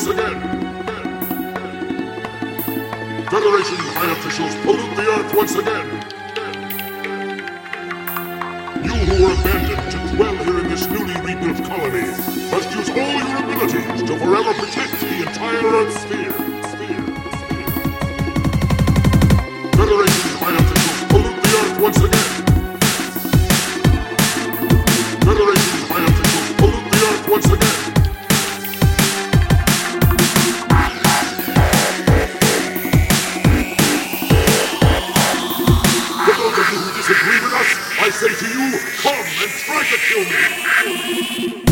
once again. Federation high officials pollute the Earth once again. You who were abandoned to dwell here in this newly rebuilt colony must use all your abilities to forever protect the entire Earth sphere. Federation high officials pollute the Earth once again. Federation high officials pollute the Earth once again. For those of you who disagree with us, I say to you, come and try to kill me!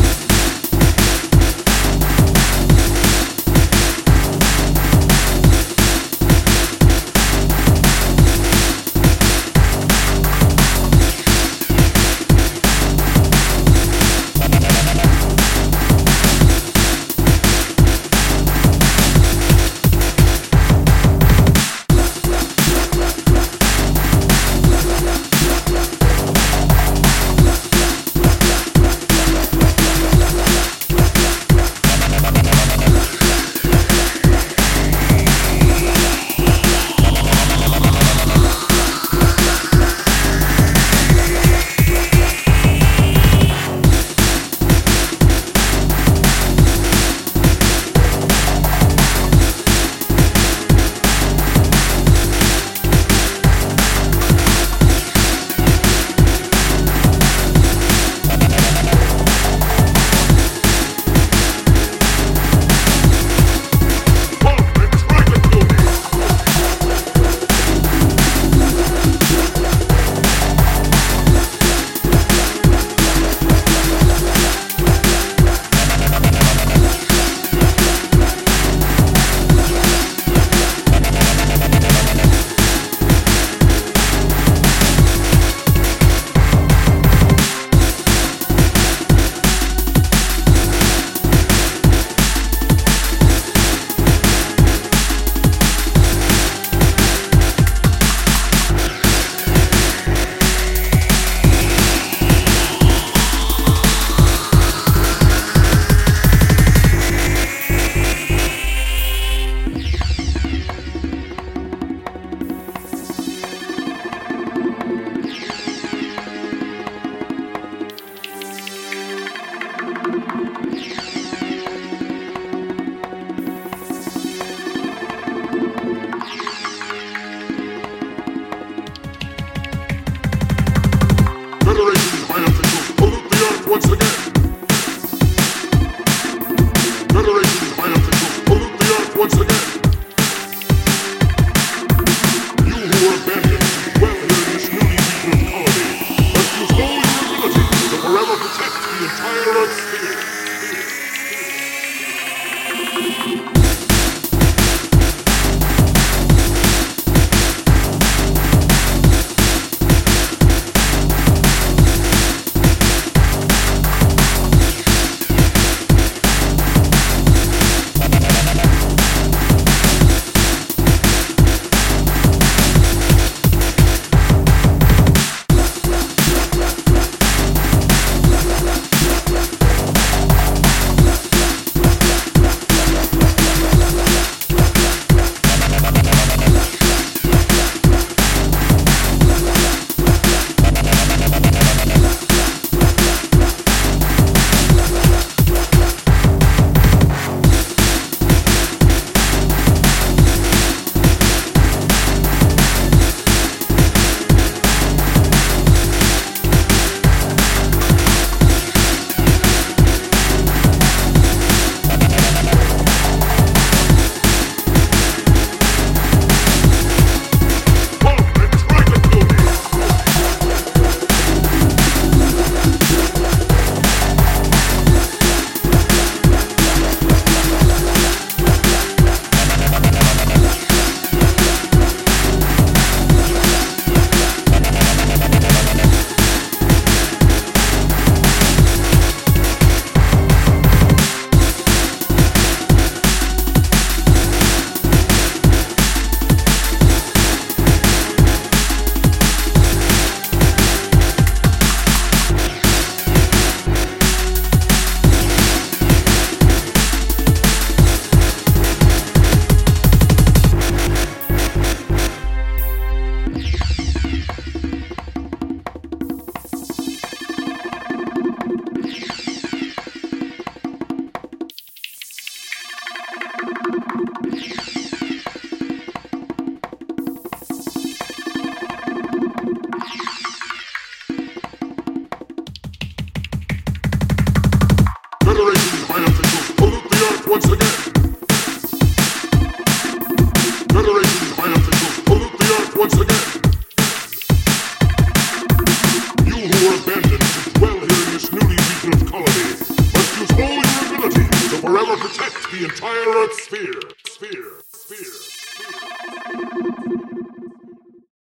forever protect the entire Earth sphere.